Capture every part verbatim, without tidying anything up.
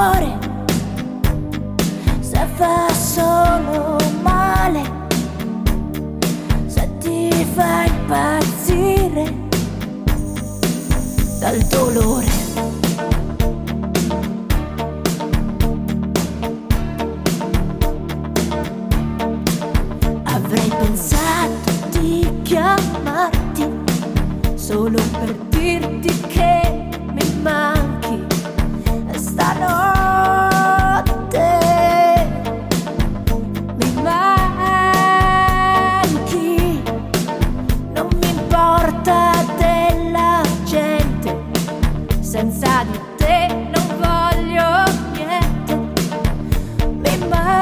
cuore se fa solo male, se ti fa impazzire dal dolore. Avrei pensato di chiamarti solo per dirti che mi manchi stanotte, mi manchi, non mi importa della gente, senza di te non voglio niente, mi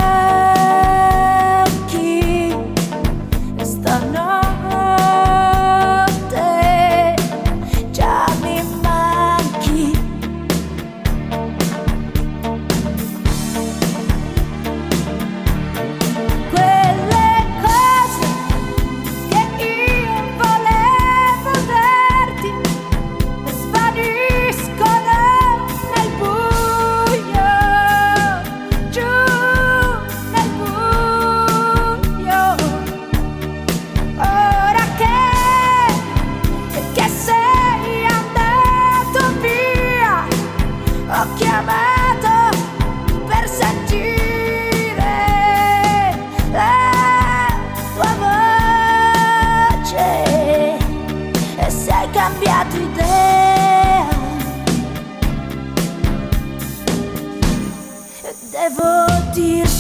manchi stanotte. Ho chiamato per sentire la tua voce e se hai cambiato idea, devo dirti